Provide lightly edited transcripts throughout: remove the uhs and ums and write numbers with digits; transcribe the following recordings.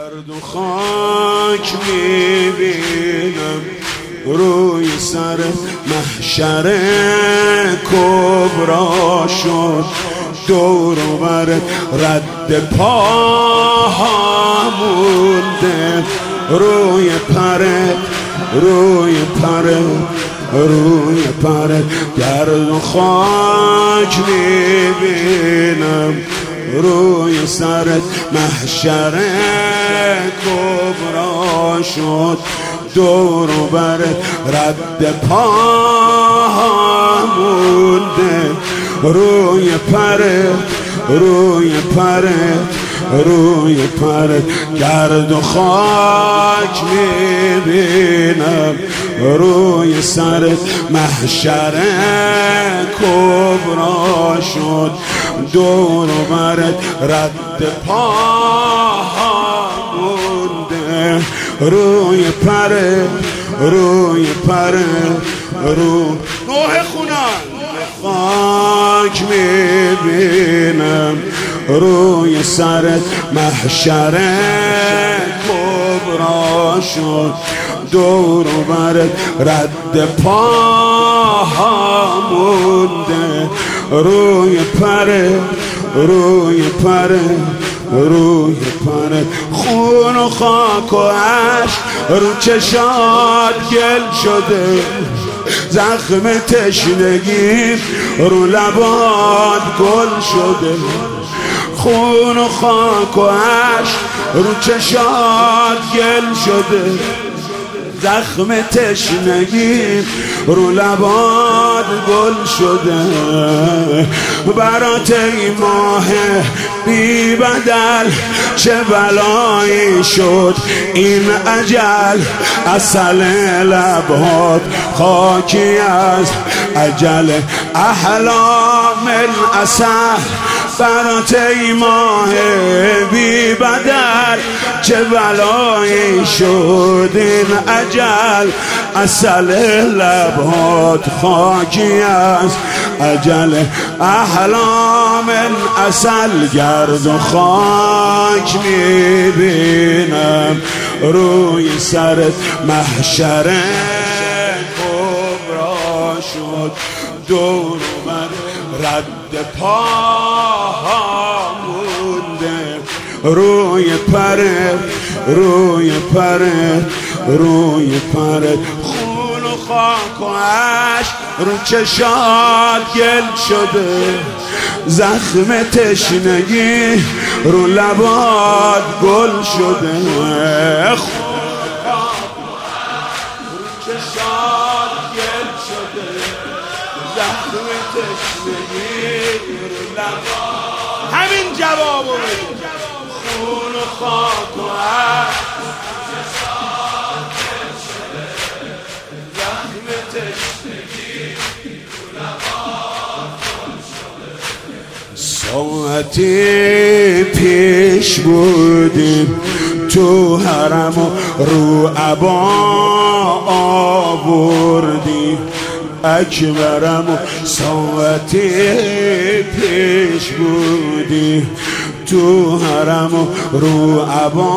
گرد و خاک میبینم روی سر محشر کبرا شد، دور و بر رد پاها مونده، روی پرت گرد و خاک میبینم روی سرت محشر کبرا شد، دور و بر رد پاها مونده، روی پرت گرد و خاک میبینم روی سرت محشر کبرا شد، دور و برت رد پاها مونده، روی نوح خونان خاک میبینم روی سرت محشر کبرا شد، دور و برت رد پاها مونده، روی پرت خون و خاک و عشق رو چشات گل شده، زخم تشنگی رو لبات گل شده، خون و خاک و عشق رو چشات گل شده، زخم تشنگی رو لبات گل شده، برات ای ماه بی بدل چه بلایی شد این اجل، عسل لبات خاکی از اجل احلام العسل، برات ای ماه بی بدل چه بلایی شد این اجل، عسل لبات خاکی از اجل احلام العسل، گرد و خاک میبینم روی سرت محشر کبرا شد، دور و بر رد پاها مونده، روی پرت خون و خاک و عشق رو چشات گل شده، زخم تشنگی رو لبات گل شده، خون و خاک و عشق رو چشات گل شده، زخم تشنگی رو لبات، همین جوابو بده، خون و خاک و عشق ساعتی پیش بودیم تو حرم و رو عبا آوردیم اکبرم و ساعتی پیش بودیم تو حرم و رو عبا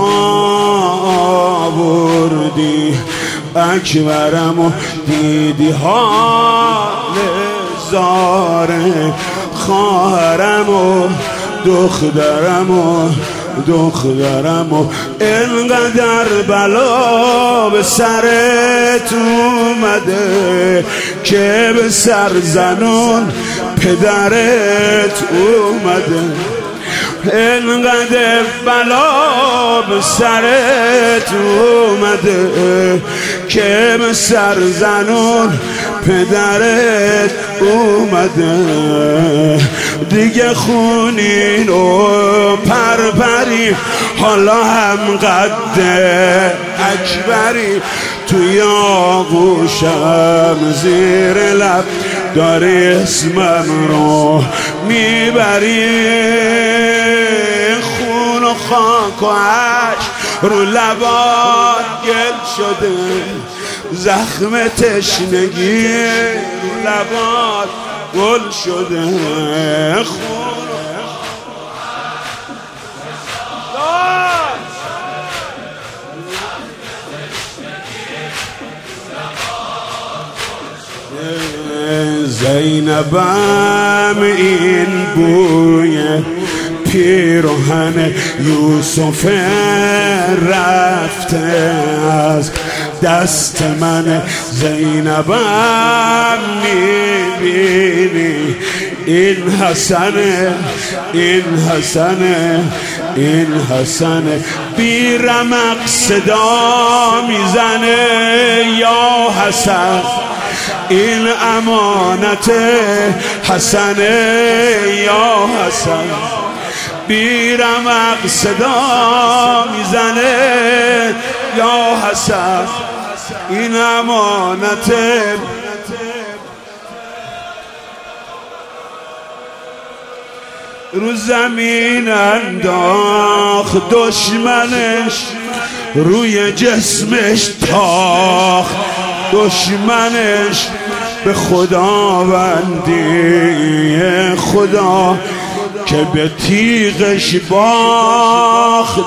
آوردیم اکبرم و دیدی حال زاره خواهرم و دخترم و اینقدر بلا به سرت اومده که به سرزنون پدرت اومده، اینقدر بلا به سرت اومده که به سرزنون پدرت اومده، دیگه خونین و پرپری حالا هم قد اکبری، توی آغوشم زیر لب داری اسمم رو میبری، خون و خاک و عشق رو لبات گل شده، زخم تشنگی رو لبات گل شده، خون زینبم این بوی پیراهن یوسف رفته از دست من. زینبم میبینی این حسنه، این حسنه، این حسنه، بی رمق صدا میزنه یا حسن، این امانت حسنه یا حسن، بی رمق صدا میزنه یا حسن، این امانت. رو زمین انداخت دشمنش، روی جسمش تاخت دشمنش، به خداوندی خدا که به تیغش باخت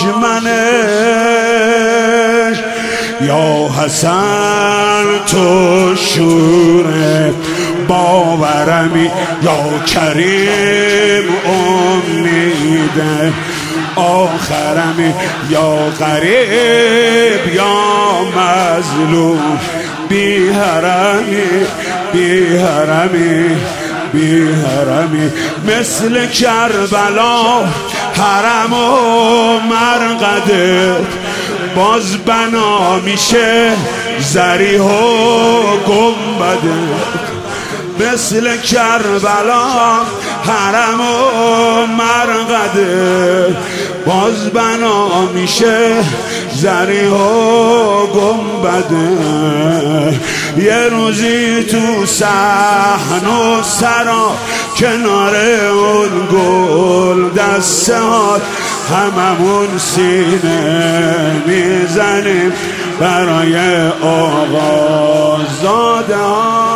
دشمنش. یا حسن تو شور باورمی، یا کریم امیده آخرمی، یا غریب یا مظلوم، بی حرمی، بی حرمی، بی حرمی، مثل کربلا حرم و مرقدت باز بنا میشه ضریح و گنبدت، مثل کربلا حرم و مرقدت باز بنا میشه ضریح و گنبدت. یه روزی تو صحن و سرا کنار اون گل دستهات هممون سینه میزنیم برای آقا زاده ها.